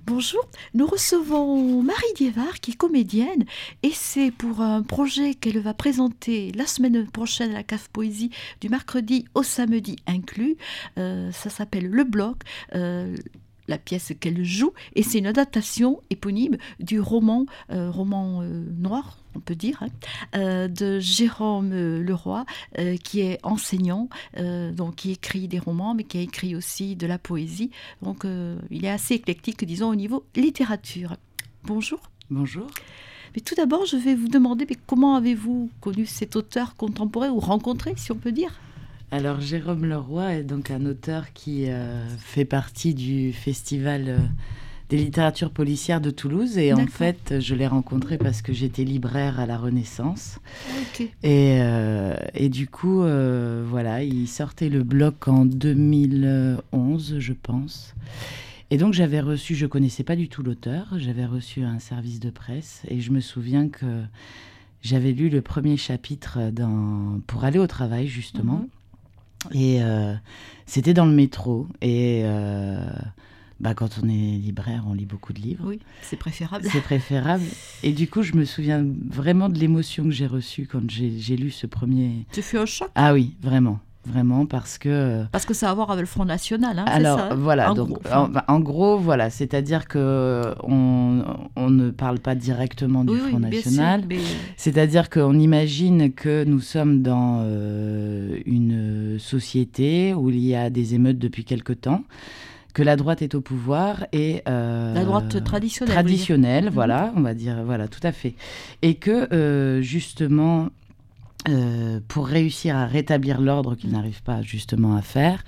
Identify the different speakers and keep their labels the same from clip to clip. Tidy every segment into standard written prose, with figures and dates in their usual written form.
Speaker 1: Bonjour, nous recevons Marie Diévard qui est comédienne et c'est pour un projet qu'elle va présenter la semaine prochaine à la Cave Poésie du mercredi au samedi inclus. Ça s'appelle Le Bloc. La pièce qu'elle joue, et c'est une adaptation éponyme du roman noir, on peut dire, de Jérôme Leroy, qui est enseignant, donc qui écrit des romans, mais qui a écrit aussi de la poésie. Donc il est assez éclectique, disons, au niveau littérature. Bonjour.
Speaker 2: Bonjour.
Speaker 1: Mais tout d'abord, je vais vous demander, mais comment avez-vous connu cet auteur contemporain, ou rencontré, si on peut dire ?
Speaker 2: Alors, Jérôme Leroy est donc un auteur qui fait partie du Festival des littératures policières de Toulouse. Et en fait, je l'ai rencontré parce que j'étais libraire à la Renaissance.
Speaker 1: Okay.
Speaker 2: Et du coup, voilà, il sortait Le Bloc en 2011, je pense. Et donc, j'avais reçu, je ne connaissais pas du tout l'auteur, j'avais reçu un service de presse. Et je me souviens que j'avais lu le premier chapitre pour aller au travail, justement. Et c'était dans le métro. Et quand on est libraire, on lit beaucoup de livres.
Speaker 1: Oui, c'est préférable.
Speaker 2: C'est préférable. Et du coup, je me souviens vraiment de l'émotion que j'ai reçue quand j'ai lu ce premier...
Speaker 1: Tu fais un choc ?
Speaker 2: Ah oui, vraiment. Vraiment, parce que...
Speaker 1: Parce que ça a à voir avec le Front National, hein,
Speaker 2: alors,
Speaker 1: c'est ça,
Speaker 2: voilà, en gros, voilà, c'est-à-dire qu'on ne parle pas directement du Front National.
Speaker 1: Sûr, mais...
Speaker 2: C'est-à-dire qu'on imagine que nous sommes dans une société où il y a des émeutes depuis quelque temps, que la droite est au pouvoir et...
Speaker 1: la droite traditionnelle.
Speaker 2: Traditionnelle, voilà, on va dire, voilà, tout à fait. Et que, justement... pour réussir à rétablir l'ordre qu'il n'arrive pas justement à faire,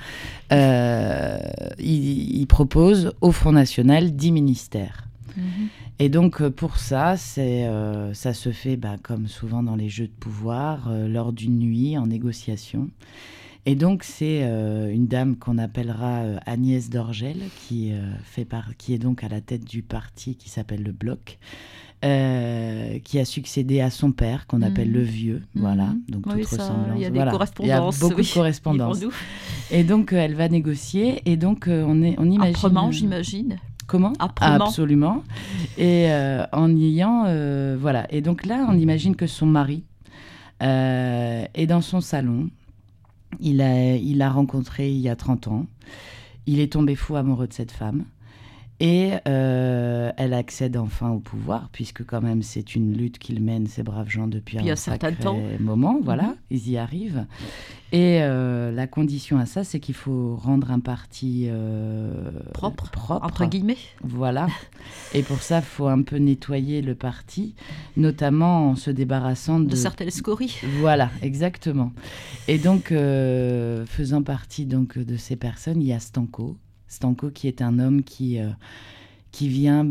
Speaker 2: il propose au Front National 10 ministères. Et donc pour ça, ça se fait comme souvent dans les jeux de pouvoir, lors d'une nuit en négociation. Et donc c'est une dame qu'on appellera Agnès Dorgel, qui est donc à la tête du parti qui s'appelle Le Bloc, qui a succédé à son père, qu'on appelle le Vieux, voilà, donc toute ressemblance.
Speaker 1: Il y a des correspondances.
Speaker 2: Il y a beaucoup de correspondances. Et donc, elle va négocier, et donc, on imagine...
Speaker 1: Âprement, j'imagine.
Speaker 2: Comment ?
Speaker 1: Âprement.
Speaker 2: Absolument. Et en ayant... voilà. Et donc là, on imagine que son mari est dans son salon. Il l'a rencontrée il y a 30 ans. Il est tombé fou amoureux de cette femme. Et elle accède enfin au pouvoir, puisque quand même c'est une lutte qu'ils mènent, ces braves gens, depuis un certain moment. Voilà, ils y arrivent. Et la condition à ça, c'est qu'il faut rendre un parti
Speaker 1: propre, entre guillemets.
Speaker 2: Voilà. Et pour ça, il faut un peu nettoyer le parti, notamment en se débarrassant de
Speaker 1: certaines scories.
Speaker 2: Voilà, exactement. Et donc, faisant partie donc, de ces personnes, il y a Stanko, qui est un homme qui vient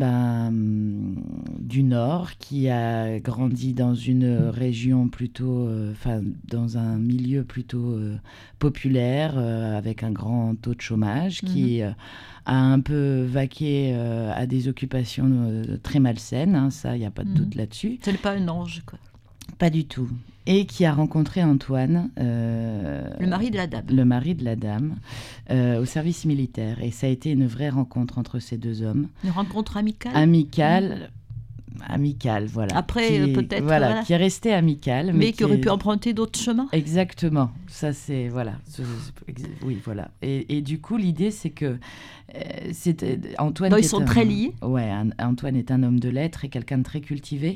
Speaker 2: du Nord, qui a grandi dans une région plutôt, dans un milieu plutôt populaire, avec un grand taux de chômage, qui a un peu vaqué à des occupations très malsaines, hein, ça, il n'y a pas de doute là-dessus.
Speaker 1: Ce n'est pas un ange, quoi.
Speaker 2: Pas du tout. Et qui a rencontré Antoine,
Speaker 1: le mari de la dame.
Speaker 2: Le mari de la dame, au service militaire. Et ça a été une vraie rencontre entre ces deux hommes.
Speaker 1: Une rencontre amicale ?
Speaker 2: Amicale, voilà.
Speaker 1: Après, peut-être...
Speaker 2: Voilà, qui est restée amicale.
Speaker 1: Mais qui aurait pu emprunter d'autres chemins ?
Speaker 2: Exactement. Ça, c'est... Voilà. Oui, voilà. Et du coup, l'idée, c'est que... Antoine...
Speaker 1: Donc, ils sont très liés ?
Speaker 2: Ouais, Antoine est un homme de lettres et quelqu'un de très cultivé.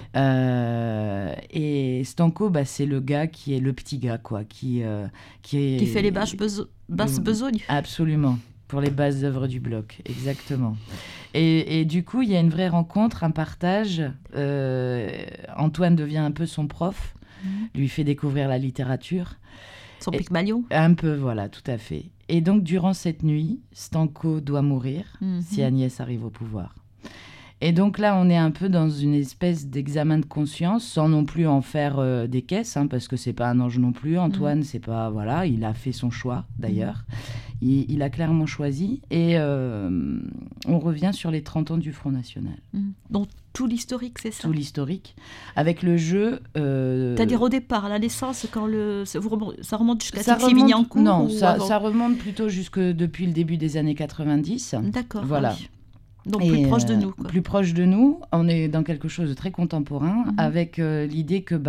Speaker 2: Et Stanko, c'est le gars qui est le petit gars, quoi, qui
Speaker 1: fait les basses besognes.
Speaker 2: Absolument, pour les basses œuvres du bloc, exactement. Et du coup, il y a une vraie rencontre, un partage. Antoine devient un peu son prof, lui fait découvrir la littérature.
Speaker 1: Son Pygmalion.
Speaker 2: Un peu, voilà, tout à fait. Et donc, durant cette nuit, Stanko doit mourir si Agnès arrive au pouvoir. Et donc là, on est un peu dans une espèce d'examen de conscience, sans non plus en faire des caisses, hein, parce que c'est pas un ange non plus. Antoine, c'est pas... Voilà, il a fait son choix, d'ailleurs. Il a clairement choisi. Et on revient sur les 30 ans du Front National.
Speaker 1: Donc tout l'historique, c'est ça ?
Speaker 2: Tout l'historique. Avec le jeu...
Speaker 1: C'est-à-dire au départ, à la naissance, quand ça remonte jusqu'à Titi-Vignancourt ?
Speaker 2: Non, ça remonte plutôt jusque depuis le début des années 90.
Speaker 1: D'accord.
Speaker 2: Voilà.
Speaker 1: Oui. Donc plus proche de nous, quoi.
Speaker 2: Plus proche de nous, on est dans quelque chose de très contemporain, avec l'idée que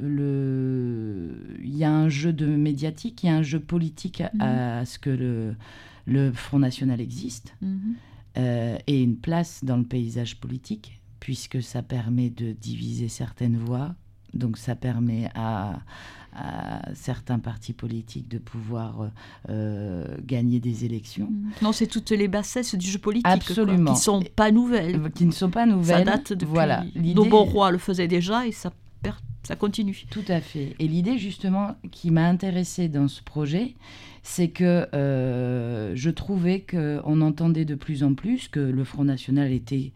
Speaker 2: il y a un jeu médiatique, il y a un jeu politique à ce que le Front National existe, et une place dans le paysage politique, puisque ça permet de diviser certaines voix, donc ça permet à certains partis politiques de pouvoir gagner des élections.
Speaker 1: Non, c'est toutes les bassesses du jeu politique,
Speaker 2: absolument,
Speaker 1: quoi, qui ne sont pas nouvelles.
Speaker 2: Qui ne sont pas nouvelles.
Speaker 1: Ça date depuis... Nos bons rois le faisaient déjà et ça continue.
Speaker 2: Tout à fait. Et l'idée, justement, qui m'a intéressée dans ce projet, c'est que je trouvais qu'on entendait de plus en plus que le Front National était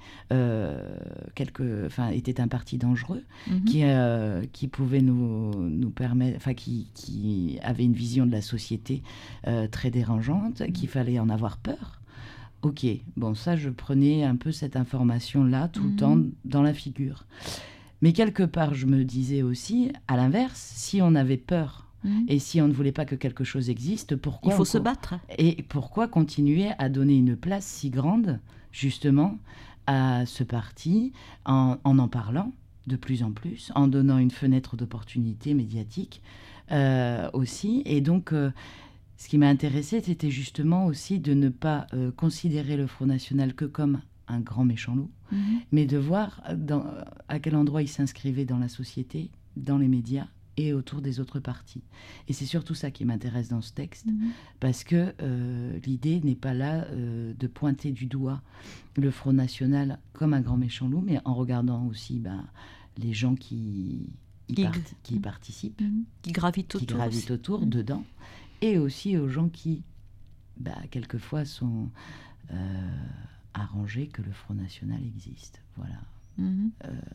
Speaker 2: un parti dangereux, qui pouvait nous permettre, qui avait une vision de la société très dérangeante, qu'il fallait en avoir peur. Ok, bon, ça, je prenais un peu cette information-là tout le temps dans la figure. Mais quelque part, je me disais aussi, à l'inverse, si on avait peur et si on ne voulait pas que quelque chose existe, pourquoi...
Speaker 1: Il faut se battre.
Speaker 2: Et pourquoi continuer à donner une place si grande, justement, à ce parti, en parlant de plus en plus, en donnant une fenêtre d'opportunité médiatique aussi. Et donc, ce qui m'a intéressée, c'était justement aussi de ne pas considérer le Front National que comme un grand méchant loup, mais de voir à quel endroit il s'inscrivait dans la société, dans les médias et autour des autres partis. Et c'est surtout ça qui m'intéresse dans ce texte, parce que l'idée n'est pas là de pointer du doigt le Front National comme un grand méchant loup, mais en regardant aussi les gens qui y participent,
Speaker 1: qui gravitent
Speaker 2: autour dedans, et aussi aux gens qui, quelquefois, sont... arranger que le Front National existe, voilà.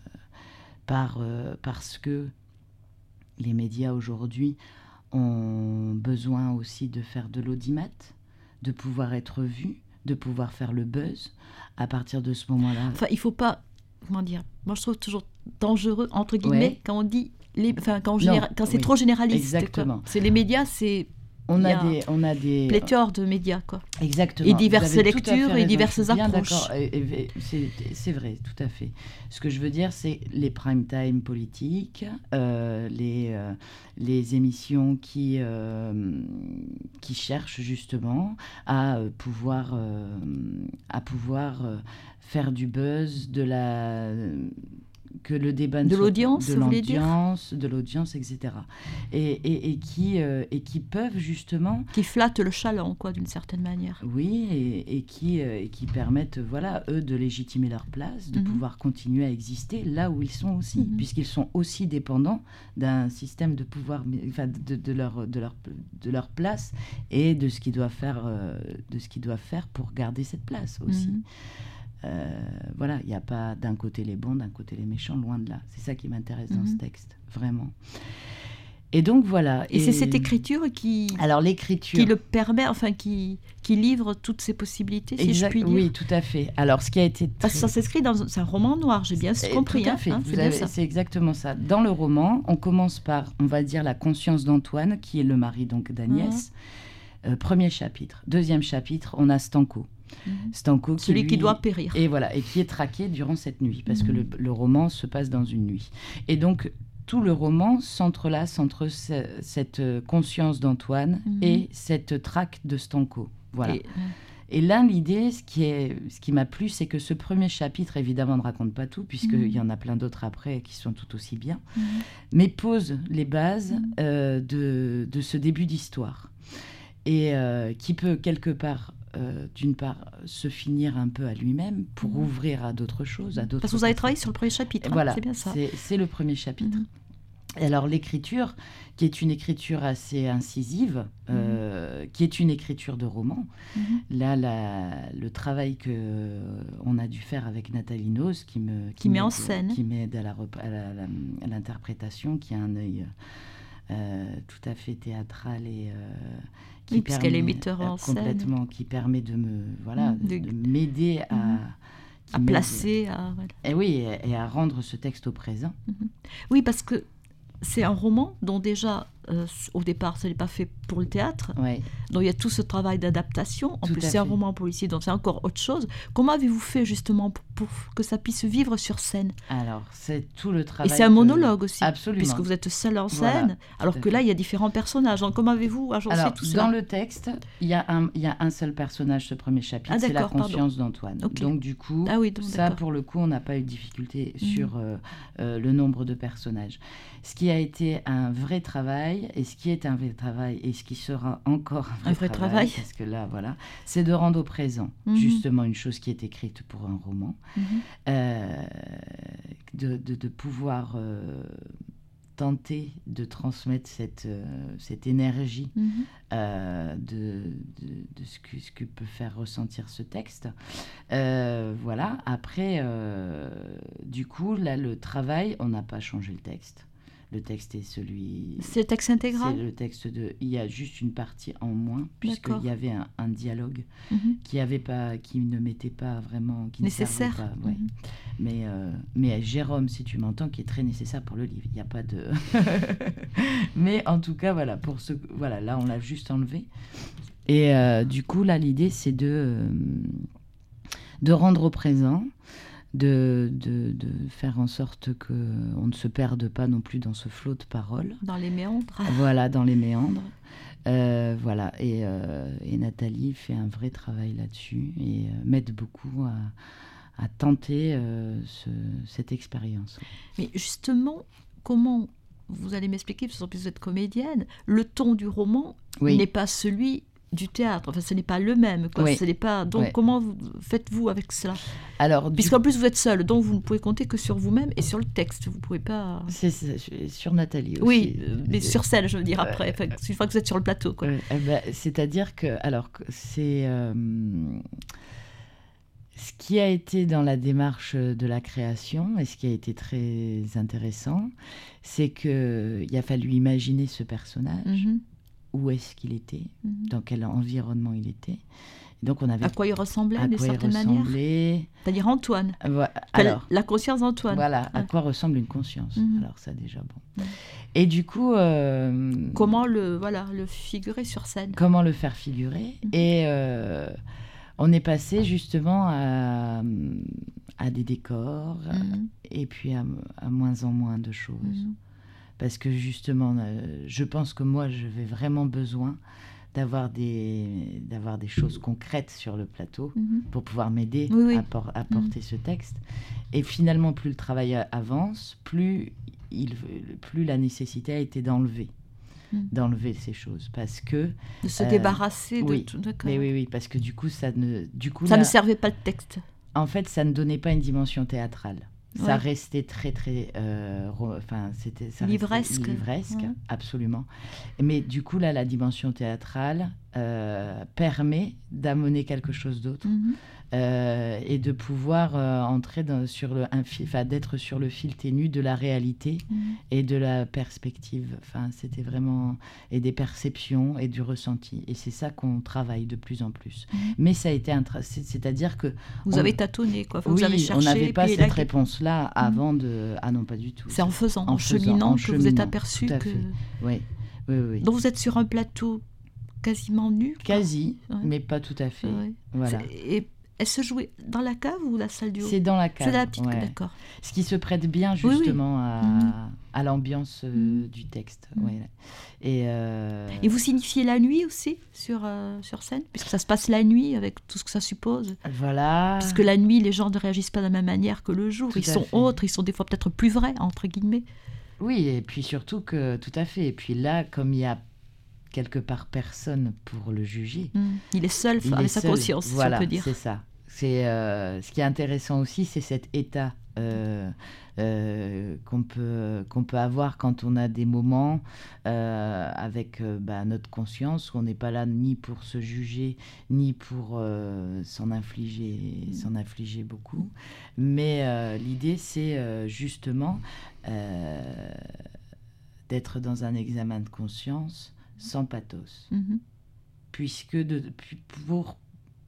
Speaker 2: Parce que les médias aujourd'hui ont besoin aussi de faire de l'audimat, de pouvoir être vus, de pouvoir faire le buzz. À partir de ce moment-là...
Speaker 1: Enfin, il faut pas... Comment dire ? Moi, je trouve toujours dangereux, entre guillemets, quand on dit... quand c'est trop généraliste.
Speaker 2: Exactement.
Speaker 1: C'est les médias, c'est...
Speaker 2: On a des
Speaker 1: pléthore de médias, quoi.
Speaker 2: Exactement.
Speaker 1: Et diverses lectures et diverses approches.
Speaker 2: D'accord. C'est vrai, tout à fait. Ce que je veux dire, c'est les prime time politiques, les émissions qui cherchent justement à pouvoir faire du buzz, que le débat
Speaker 1: de l'audience,
Speaker 2: etc. Et qui peuvent justement...
Speaker 1: Qui flattent le chaland, quoi, d'une certaine manière.
Speaker 2: Oui, et qui permettent, eux, de légitimer leur place, de pouvoir continuer à exister là où ils sont aussi, puisqu'ils sont aussi dépendants d'un système de pouvoir, de leur place et de ce qu'ils doivent faire pour garder cette place aussi. Voilà, il n'y a pas d'un côté les bons, d'un côté les méchants, loin de là. C'est ça qui m'intéresse dans ce texte, vraiment. Et donc voilà.
Speaker 1: Et c'est cette écriture qui le permet, qui livre toutes ces possibilités, si je puis dire.
Speaker 2: Oui, tout à fait. Alors, ce qui a été...
Speaker 1: Parce que ça s'inscrit c'est un roman noir, j'ai bien compris.
Speaker 2: Tout à fait, c'est exactement ça. Dans le roman, on commence par, on va dire, la conscience d'Antoine, qui est le mari donc d'Agnès. Premier chapitre. Deuxième chapitre, on a Stanko. Stanko,
Speaker 1: celui qui doit périr.
Speaker 2: Et voilà, et qui est traqué durant cette nuit, parce que le roman se passe dans une nuit. Et donc, tout le roman s'entrelace entre cette conscience d'Antoine et cette traque de Stanko. Voilà. Et là, l'idée, ce qui m'a plu, c'est que ce premier chapitre, évidemment, ne raconte pas tout, puisqu'il y en a plein d'autres après qui sont tout aussi bien, mais pose les bases de ce début d'histoire. Et qui peut, quelque part, d'une part, se finir un peu à lui-même pour ouvrir à d'autres choses.
Speaker 1: Parce que vous avez travaillé sur le premier chapitre,
Speaker 2: voilà,
Speaker 1: c'est bien ça.
Speaker 2: C'est le premier chapitre. Et alors l'écriture, qui est une écriture assez incisive, qui est une écriture de roman, là, le travail qu'on a dû faire avec Nathalie Noz, qui
Speaker 1: met en scène,
Speaker 2: qui m'aide à l'interprétation, qui a un œil tout à fait théâtral et...
Speaker 1: puisqu'elle est metteur en scène.
Speaker 2: Complètement, qui permet de m'aider à
Speaker 1: placer,
Speaker 2: Et oui, et à rendre ce texte au présent.
Speaker 1: Oui, parce que c'est un roman dont déjà au départ, ce n'est pas fait pour le théâtre.
Speaker 2: Ouais.
Speaker 1: Donc il y a tout ce travail d'adaptation. En
Speaker 2: Tout
Speaker 1: plus,
Speaker 2: à
Speaker 1: c'est un
Speaker 2: fait.
Speaker 1: roman policier, donc c'est encore autre chose. Comment avez-vous fait justement pour que ça puisse vivre sur scène?
Speaker 2: Alors, c'est tout le
Speaker 1: Et
Speaker 2: travail.
Speaker 1: c'est un monologue aussi,
Speaker 2: Absolument.
Speaker 1: puisque vous êtes seul en
Speaker 2: Voilà,
Speaker 1: scène, alors
Speaker 2: tout à
Speaker 1: que
Speaker 2: fait.
Speaker 1: là, il y a différents personnages. Donc comment avez-vous agencé
Speaker 2: Alors,
Speaker 1: tout cela?
Speaker 2: dans le texte, il y a un seul personnage, ce premier chapitre,
Speaker 1: Ah,
Speaker 2: c'est la
Speaker 1: d'accord, pardon.
Speaker 2: conscience d'Antoine.
Speaker 1: Ok.
Speaker 2: Donc, du coup,
Speaker 1: Ah oui, donc,
Speaker 2: ça,
Speaker 1: d'accord.
Speaker 2: pour le coup, on n'a pas eu de difficulté sur le nombre de personnages. Ce qui a été un vrai travail, et ce qui est un vrai travail, et ce qui sera encore un vrai travail, parce que là, voilà, c'est de rendre au présent, justement, une chose qui est écrite pour un roman, de pouvoir tenter de transmettre cette énergie de ce que peut faire ressentir ce texte. Voilà. Après, du coup, là, le travail, on n'a pas changé le texte. Le texte est celui...
Speaker 1: C'est le texte intégral?
Speaker 2: C'est le texte de... Il y a juste une partie en moins, puisqu'il y avait un dialogue qui ne m'était pas vraiment... Qui
Speaker 1: nécessaire.
Speaker 2: Ne servait pas, ouais. Mais Jérôme, si tu m'entends, qui est très nécessaire pour le livre. Il n'y a pas de... Mais en tout cas, voilà, voilà, là, on l'a juste enlevé. Et du coup, là, l'idée, c'est de rendre au présent, de faire en sorte qu'on ne se perde pas non plus dans ce flot de paroles.
Speaker 1: Dans les méandres.
Speaker 2: Voilà, dans les méandres. Voilà, et Nathalie fait un vrai travail là-dessus et m'aide beaucoup à tenter cette expérience.
Speaker 1: Mais justement, comment, vous allez m'expliquer, parce que vous êtes comédienne, le ton du roman n'est pas celui du théâtre, enfin ce n'est pas le même, quoi. Ce n'est pas... Donc comment faites-vous avec cela? Alors, puisqu'en plus vous êtes seule, donc vous ne pouvez compter que sur vous-même et sur le texte, vous ne pouvez pas...
Speaker 2: C'est sur Nathalie aussi.
Speaker 1: Oui, mais sur scène, je veux dire, après, une fois que vous êtes sur le plateau, quoi.
Speaker 2: C'est-à-dire que, alors, c'est... ce qui a été dans la démarche de la création et ce qui a été très intéressant, c'est qu'il a fallu imaginer ce personnage, où est-ce qu'il était, dans quel environnement il était. Et donc on avait...
Speaker 1: À quoi il ressemblait, d'une certaine manière. C'est-à-dire Antoine. Alors, la conscience d'Antoine.
Speaker 2: Voilà, à quoi ressemble une conscience. Alors ça déjà, bon. Et du coup...
Speaker 1: comment le figurer sur scène.
Speaker 2: Comment le faire figurer. Et on est passé justement à des décors et puis à moins en moins de choses. Parce que justement, je pense que moi, j'avais vraiment besoin d'avoir des choses concrètes sur le plateau pour pouvoir m'aider à porter ce texte. Et finalement, plus le travail avance, plus la nécessité a été d'enlever ces choses. Parce que...
Speaker 1: De se débarrasser de tout.
Speaker 2: Mais oui, parce que du coup, ça ne
Speaker 1: servait pas le texte.
Speaker 2: En fait, ça ne donnait pas une dimension théâtrale. Ça restait très, très...
Speaker 1: livresque.
Speaker 2: Absolument. Mais du coup, là, la dimension théâtrale permet d'amener quelque chose d'autre et de pouvoir entrer d'être sur le fil ténu de la réalité et de la perspective. Enfin, c'était vraiment... Et des perceptions et du ressenti. Et c'est ça qu'on travaille de plus en plus. Mais ça a été... C'est-à-dire que...
Speaker 1: Vous avez tâtonné, quoi. Vous avez cherché.
Speaker 2: On n'avait pas cette réponse-là avant de... Ah non, pas du tout.
Speaker 1: C'est en faisant, en cheminant que vous êtes aperçu que...
Speaker 2: Oui.
Speaker 1: Donc vous êtes sur un plateau quasiment nu.
Speaker 2: Quasi, mais pas tout à fait. Voilà.
Speaker 1: Et elle se jouait dans la cave ou la salle du haut?
Speaker 2: C'est dans la cave.
Speaker 1: C'est la petite, d'accord.
Speaker 2: Ce qui se prête bien justement à l'ambiance du texte. Et
Speaker 1: vous signifiez la nuit aussi sur scène, puisque ça se passe la nuit avec tout ce que ça suppose.
Speaker 2: Voilà.
Speaker 1: Parce que la nuit, les gens ne réagissent pas de la même manière que le jour. Ils sont autres, ils sont des fois peut-être plus vrais, entre guillemets.
Speaker 2: Oui, et puis surtout que... Tout à fait. Et puis là, comme il y a quelque part personne pour le juger.
Speaker 1: Il est seul avec sa conscience,
Speaker 2: voilà,
Speaker 1: si on peut dire.
Speaker 2: C'est ça. Ce qui est intéressant aussi, c'est cet état qu'on peut avoir quand on a des moments avec notre conscience, où on n'est pas là ni pour se juger, ni pour s'en infliger beaucoup. Mais l'idée, c'est justement d'être dans un examen de conscience sans pathos. Puisque pour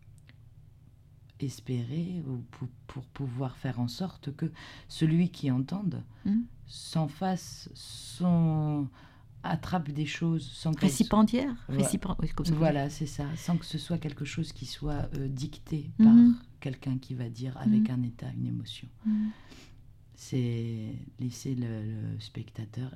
Speaker 2: espérer ou pour pouvoir faire en sorte que celui qui entende s'en fasse attrape des choses sans que...
Speaker 1: Récipiendaire, oui, comme ça.
Speaker 2: Voilà, c'est ça. Sans que ce soit quelque chose qui soit dicté par quelqu'un qui va dire avec un état, une émotion. C'est laisser le spectateur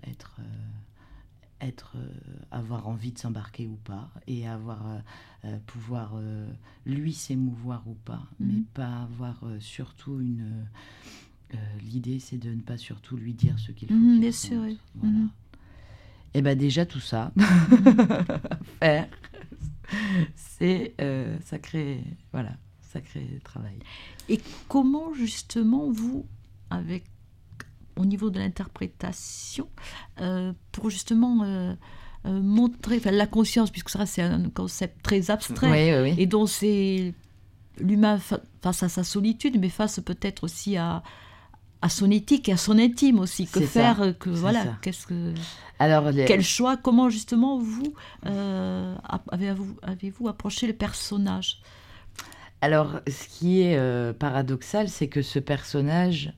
Speaker 2: avoir envie de s'embarquer ou pas, et pouvoir lui s'émouvoir ou pas, mais pas avoir surtout l'idée, c'est de ne pas surtout lui dire ce qu'il faut qu'il
Speaker 1: bien
Speaker 2: ressente.
Speaker 1: sûr, oui.
Speaker 2: Voilà. Et bien déjà tout ça, faire, c'est sacré travail.
Speaker 1: Et comment justement vous, au niveau de l'interprétation, pour justement montrer la conscience, puisque ça c'est un concept très abstrait,
Speaker 2: oui.
Speaker 1: et dont c'est l'humain face à sa solitude, mais face peut-être aussi à son éthique et à son intime aussi. Que faire ça. Quel choix, comment justement vous avez-vous approché le personnage?
Speaker 2: Alors, ce qui est paradoxal, c'est que ce personnage,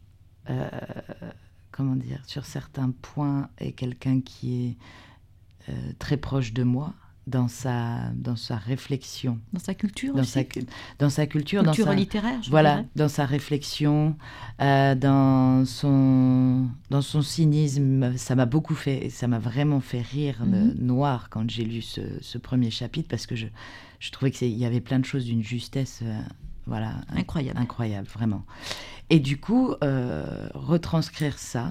Speaker 2: sur certains points, est quelqu'un qui est très proche de moi dans sa réflexion.
Speaker 1: Dans sa culture
Speaker 2: aussi. Dans sa culture.
Speaker 1: Culture littéraire, je dirais.
Speaker 2: Dans sa réflexion, dans son cynisme. Ça m'a vraiment fait rire noir quand j'ai lu ce premier chapitre, parce que je trouvais qu'il y avait plein de choses d'une justesse incroyable, vraiment. Et du coup, retranscrire ça,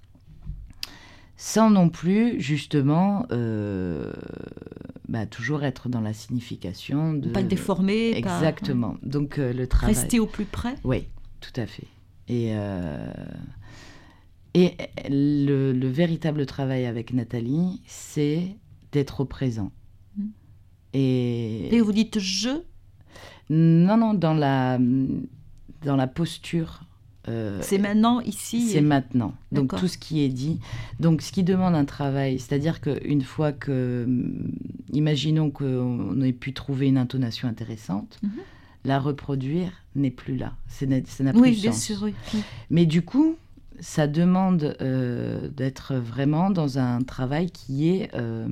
Speaker 2: sans non plus, justement, toujours être dans la signification.
Speaker 1: Pas le déformer.
Speaker 2: Exactement. Donc, le travail...
Speaker 1: Rester au plus près.
Speaker 2: Oui, tout à fait. Et le véritable travail avec Nathalie, c'est d'être au présent.
Speaker 1: Et vous dites « je » ?
Speaker 2: Non, dans la posture.
Speaker 1: C'est maintenant, ici.
Speaker 2: C'est maintenant. Donc
Speaker 1: D'accord.
Speaker 2: tout ce qui est dit. Donc ce qui demande un travail, c'est-à-dire qu'une fois que, imaginons qu'on ait pu trouver une intonation intéressante, la reproduire n'est plus là. Ça n'a plus sens.
Speaker 1: Oui, bien sûr, oui.
Speaker 2: Mais du coup, ça demande d'être vraiment dans un travail qui est,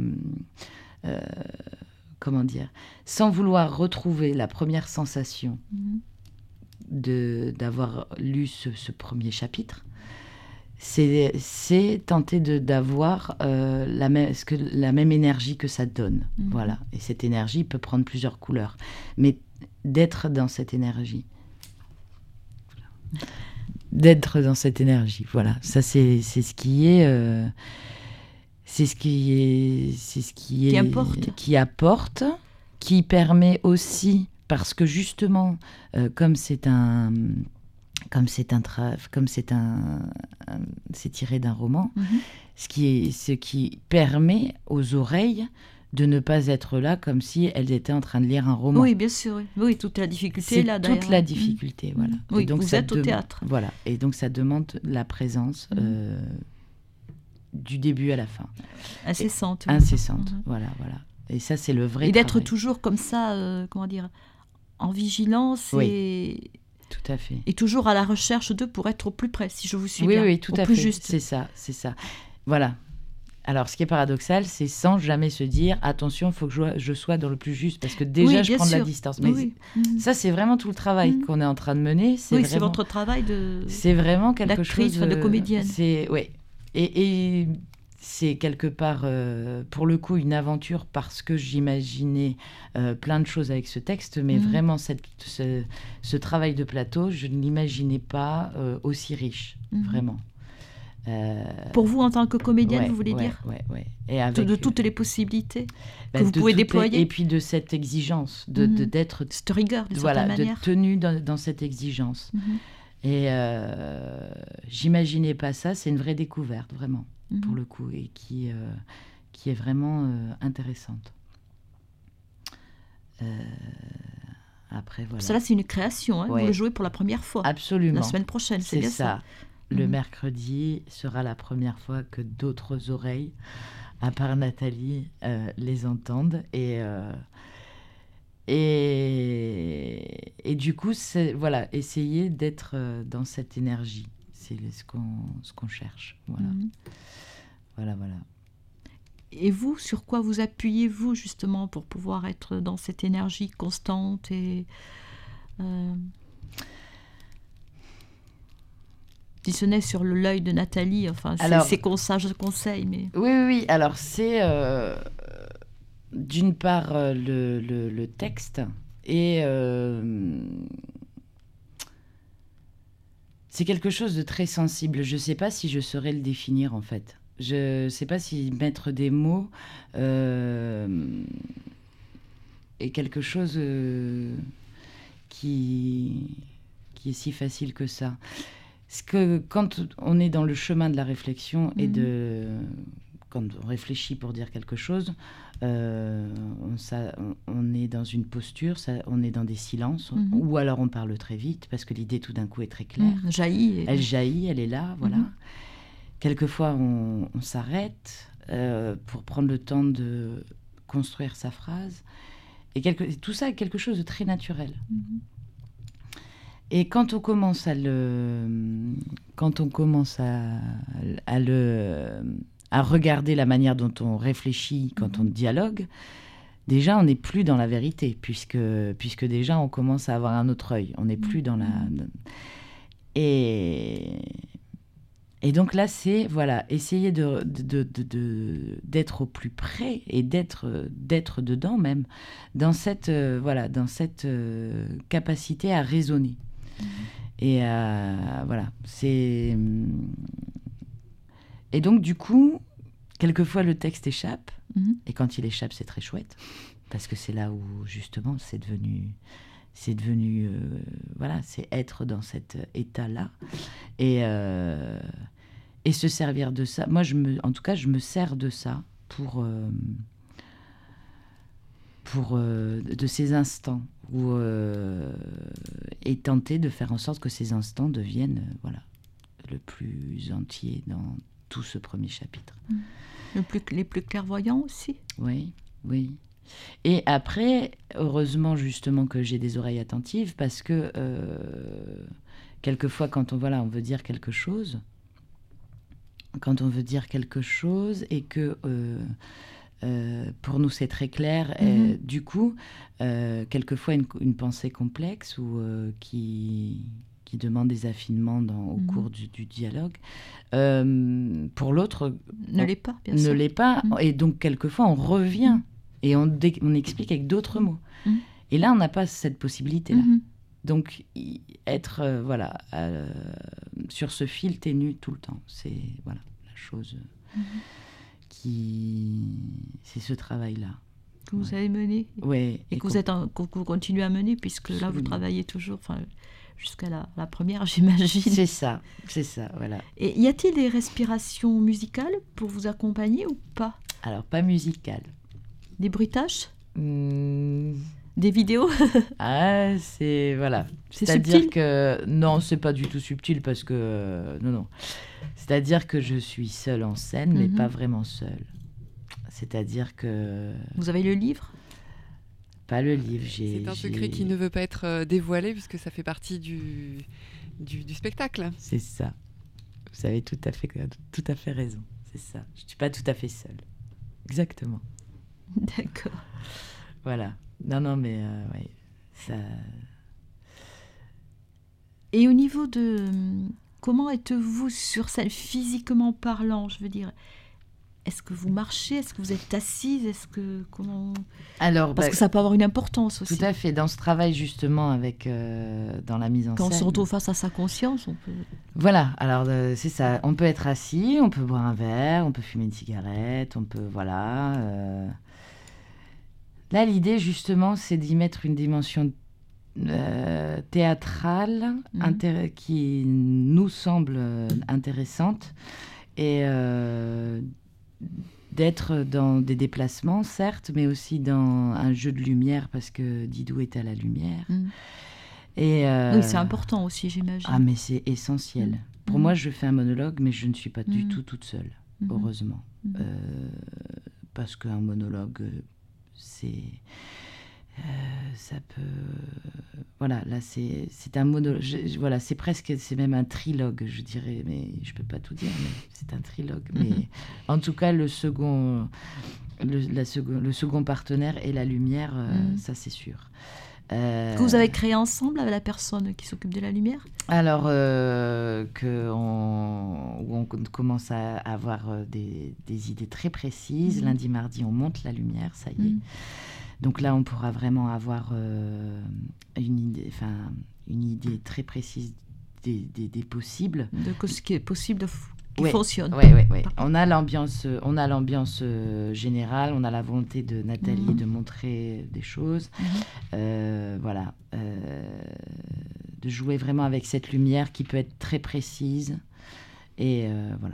Speaker 2: sans vouloir retrouver la première sensation d'avoir lu ce premier chapitre, c'est tenter d'avoir la même énergie que ça donne. Voilà. Et cette énergie peut prendre plusieurs couleurs. Mais d'être dans cette énergie. Voilà. Ça, c'est ce qui est... c'est ce qui apporte, qui permet aussi, parce que justement, c'est tiré d'un roman, ce qui permet aux oreilles de ne pas être là comme si elles étaient en train de lire un roman.
Speaker 1: Oui, bien sûr. Oui, toute la difficulté là, d'ailleurs.
Speaker 2: Toute la difficulté, voilà.
Speaker 1: Oui, et donc vous êtes au théâtre.
Speaker 2: Voilà, et donc ça demande la présence du début à la fin.
Speaker 1: Incessante.
Speaker 2: Voilà. Et ça, c'est le vrai
Speaker 1: travail. Et d'être
Speaker 2: travail.
Speaker 1: toujours comme ça, en vigilance et...
Speaker 2: Tout à fait.
Speaker 1: Et toujours à la recherche d'eux pour être au plus près, si je vous suis bien.
Speaker 2: Oui, tout à fait.
Speaker 1: Juste.
Speaker 2: C'est ça. Voilà. Alors, ce qui est paradoxal, c'est sans jamais se dire « Attention, il faut que je sois dans le plus juste », parce que déjà, je prends de la distance. Mais ça, c'est vraiment tout le travail qu'on est en train de mener.
Speaker 1: C'est votre travail de...
Speaker 2: C'est vraiment quelque chose...
Speaker 1: de comédienne.
Speaker 2: Et c'est quelque part, pour le coup, une aventure, parce que j'imaginais plein de choses avec ce texte, mais vraiment, ce travail de plateau, je ne l'imaginais pas aussi riche, vraiment.
Speaker 1: Pour vous, en tant que comédienne, vous voulez dire
Speaker 2: Et avec,
Speaker 1: de toutes les possibilités que vous pouvez déployer.
Speaker 2: Et puis de cette exigence, d'être...
Speaker 1: Cette rigueur, de certaine manière.
Speaker 2: De tenue dans cette exigence. Et j'imaginais pas ça, c'est une vraie découverte, vraiment, pour le coup, et qui est vraiment intéressante. Après, voilà.
Speaker 1: Cela, c'est une création, vous le jouez pour la première fois.
Speaker 2: Absolument.
Speaker 1: La semaine prochaine, c'est bien ça.
Speaker 2: Le mercredi sera la première fois que d'autres oreilles, à part Nathalie, les entendent. Et du coup, essayer d'être dans cette énergie. C'est ce qu'on cherche. Voilà. Voilà.
Speaker 1: Et vous, sur quoi vous appuyez-vous justement pour pouvoir être dans cette énergie constante et si ce n'est sur l'œil de Nathalie, enfin, c'est sage conseil, mais...
Speaker 2: Oui. Alors, c'est d'une part le texte et c'est quelque chose de très sensible. Je ne sais pas si je saurais le définir, en fait. Je ne sais pas si mettre des mots est quelque chose qui est si facile que ça. Parce que quand on est dans le chemin de la réflexion et quand on réfléchit pour dire quelque chose, on est dans une posture, on est dans des silences, ou alors on parle très vite parce que l'idée tout d'un coup est très claire. Elle jaillit, elle est là, voilà. Quelquefois on s'arrête pour prendre le temps de construire sa phrase. Et tout ça est quelque chose de très naturel. Et quand on commence à regarder la manière dont on réfléchit quand on dialogue, déjà on n'est plus dans la vérité, puisque déjà on commence à avoir un autre œil. On n'est plus dans la... Et donc là, c'est essayer d'être au plus près et d'être dedans même, dans cette capacité à raisonner. Et c'est... Et donc du coup, quelquefois le texte échappe, et quand il échappe, c'est très chouette, parce que c'est là où justement c'est devenu c'est être dans cet état-là et se servir de ça. Moi, en tout cas, je me sers de ça pour de ces instants et tenter de faire en sorte que ces instants deviennent le plus entier dans tout ce premier chapitre.
Speaker 1: Les plus clairvoyants aussi.
Speaker 2: Oui. Et après, heureusement justement que j'ai des oreilles attentives, parce que quelquefois quand on veut dire quelque chose, et que pour nous c'est très clair, et, du coup, quelquefois une pensée complexe ou qui demande des affinements au cours du dialogue, pour l'autre
Speaker 1: ne l'est pas, bien sûr.
Speaker 2: Ne l'est pas, et donc quelquefois on revient et on explique avec d'autres mots. Et là on n'a pas cette possibilité-là. Donc être sur ce fil ténu tout le temps, c'est la chose c'est ce travail-là
Speaker 1: que vous avez mené, et que vous continuez à mener, puisque là vous travaillez toujours, jusqu'à la première, j'imagine.
Speaker 2: C'est ça, voilà.
Speaker 1: Et y a-t-il des respirations musicales pour vous accompagner ou pas?
Speaker 2: Alors, pas musicales.
Speaker 1: Des bruitages? Des vidéos?
Speaker 2: Ah, c'est... Voilà. C'est-à-dire que... Non, c'est pas du tout subtil, parce que... Non. C'est-à-dire que je suis seule en scène, mais pas vraiment seule. C'est-à-dire que...
Speaker 1: Vous avez le livre?
Speaker 2: Pas le livre.
Speaker 3: C'est un secret qui ne veut pas être dévoilé, puisque ça fait partie du spectacle.
Speaker 2: C'est ça. Vous avez tout à fait raison. C'est ça. Je ne suis pas tout à fait seule. Exactement.
Speaker 1: D'accord.
Speaker 2: Voilà. Non, mais oui. Ça...
Speaker 1: Et au niveau de... Comment êtes-vous sur scène, physiquement parlant, je veux dire? Est-ce que vous marchez? Est-ce que vous êtes assise? Parce que ça peut avoir une importance aussi.
Speaker 2: Tout à fait. Dans ce travail, justement, dans la mise en scène...
Speaker 1: Quand on se retrouve face à sa conscience, on peut...
Speaker 2: Voilà. Alors, c'est ça. On peut être assis, on peut boire un verre, on peut fumer une cigarette, on peut... Là, l'idée, justement, c'est d'y mettre une dimension théâtrale qui nous semble intéressante, et... d'être dans des déplacements, certes, mais aussi dans un jeu de lumière, parce que Didou est à la lumière. Et
Speaker 1: oui, c'est important aussi, j'imagine.
Speaker 2: Ah, mais c'est essentiel. Pour moi, je fais un monologue, mais je ne suis pas du tout toute seule, heureusement. Parce qu'un monologue, c'est Ça peut... Voilà, là, c'est un monologue. Voilà, c'est même un trilogue, je dirais. Mais je peux pas tout dire, mais c'est un trilogue. Mais en tout cas, le second partenaire et la lumière, ça, c'est sûr.
Speaker 1: Que vous avez créé ensemble avec la personne qui s'occupe de la lumière ?
Speaker 2: Alors, on commence à avoir des idées très précises. Lundi, mardi, on monte la lumière, ça y est. Donc là, on pourra vraiment avoir une idée très précise des possibles.
Speaker 1: De ce qui est possible qui fonctionne.
Speaker 2: Oui. On a l'ambiance générale, on a la volonté de Nathalie de montrer des choses. Voilà. De jouer vraiment avec cette lumière qui peut être très précise. Et voilà.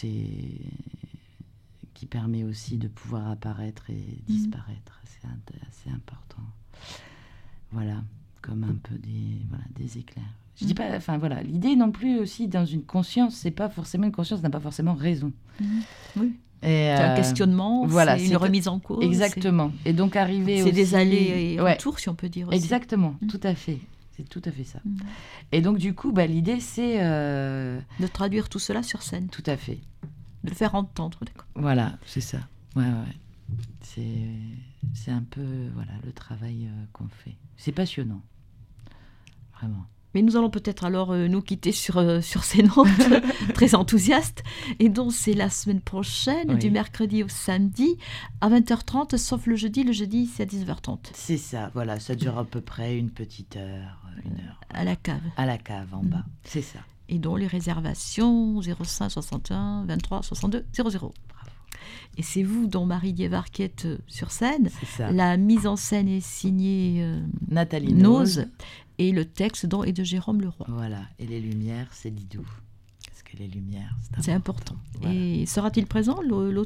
Speaker 2: Qui permet aussi de pouvoir apparaître et disparaître. C'est assez important. Voilà, comme un peu des éclairs. Je dis pas, enfin voilà, l'idée non plus aussi dans une conscience, c'est pas forcément une conscience, n'a pas forcément raison.
Speaker 1: Oui. C'est un questionnement, voilà, c'est une remise en cause.
Speaker 2: Exactement. Et donc arriver aussi...
Speaker 1: C'est des allers et retours, si on peut dire aussi.
Speaker 2: Exactement, tout à fait. C'est tout à fait ça. Et donc du coup, l'idée c'est...
Speaker 1: de traduire tout cela sur scène.
Speaker 2: Tout à fait.
Speaker 1: De le faire entendre, d'accord.
Speaker 2: Voilà, c'est ça. Ouais. C'est un peu le travail qu'on fait. C'est passionnant, vraiment.
Speaker 1: Mais nous allons peut-être alors nous quitter sur ces notes très enthousiastes. Et donc c'est la semaine prochaine, du mercredi au samedi, à 20h30, sauf le jeudi. Le jeudi, c'est à 19h30.
Speaker 2: C'est ça, voilà. Ça dure à peu près une petite heure, une heure.
Speaker 1: À la cave.
Speaker 2: À la cave, en bas. C'est ça.
Speaker 1: Et donc les réservations 05 61 23 62 00. Bravo. Et c'est vous, dont Marie Diévard, qui êtes sur scène.
Speaker 2: C'est ça.
Speaker 1: La mise en scène est signée
Speaker 2: Nathalie Noz.
Speaker 1: Et le texte est de Jérôme Leroy.
Speaker 2: Voilà. Et les lumières, c'est Didou. Parce que les lumières,
Speaker 1: c'est important. Voilà. Et sera-t-il présent, l'auteur ?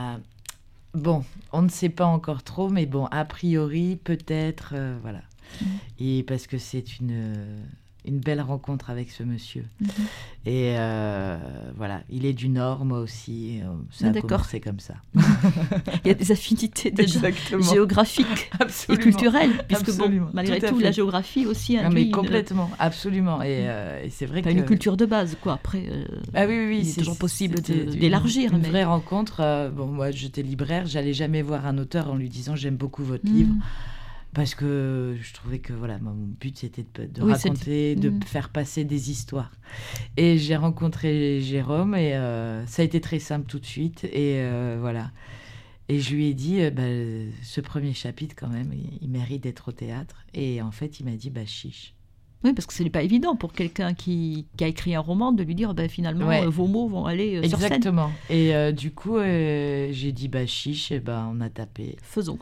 Speaker 2: Bon, on ne sait pas encore trop, mais bon, a priori, peut-être, voilà. Et parce que c'est une belle rencontre avec ce monsieur. Et voilà, il est du Nord, moi aussi. Ça a commencé comme ça.
Speaker 1: Il y a des affinités déjà géographiques et culturelles, puisque malgré tout, la géographie aussi induit...
Speaker 2: Mais complètement, absolument. Et c'est vrai que...
Speaker 1: une culture de base, quoi. Après,
Speaker 2: oui,
Speaker 1: il est toujours possible d'élargir.
Speaker 2: Une vraie rencontre. Moi, j'étais libraire, j'allais jamais voir un auteur en lui disant « j'aime beaucoup votre livre ». Parce que je trouvais que mon but c'était de raconter, de faire passer des histoires. Et j'ai rencontré Jérôme et ça a été très simple tout de suite. Et voilà. Et je lui ai dit, ce premier chapitre quand même, il mérite d'être au théâtre. Et en fait, il m'a dit, chiche.
Speaker 1: Oui, parce que ce n'est pas évident pour quelqu'un qui a écrit un roman de lui dire, finalement, vos mots vont aller sur scène.
Speaker 2: Exactement. Et du coup, j'ai dit, chiche, et on a tapé.
Speaker 1: Faisons.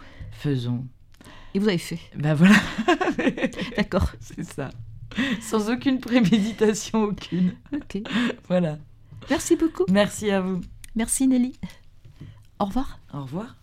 Speaker 1: Et vous avez fait.
Speaker 2: Voilà.
Speaker 1: D'accord.
Speaker 2: C'est ça. Sans aucune préméditation, aucune.
Speaker 1: Ok.
Speaker 2: Voilà.
Speaker 1: Merci beaucoup.
Speaker 2: Merci à vous.
Speaker 1: Merci Nelly. Au revoir.
Speaker 2: Au revoir.